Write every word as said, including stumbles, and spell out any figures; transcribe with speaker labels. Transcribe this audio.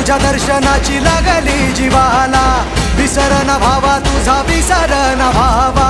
Speaker 1: तुझ्या दर्शनाची लागली जीवाला, विसरना भावा तुझा विसरना भावा.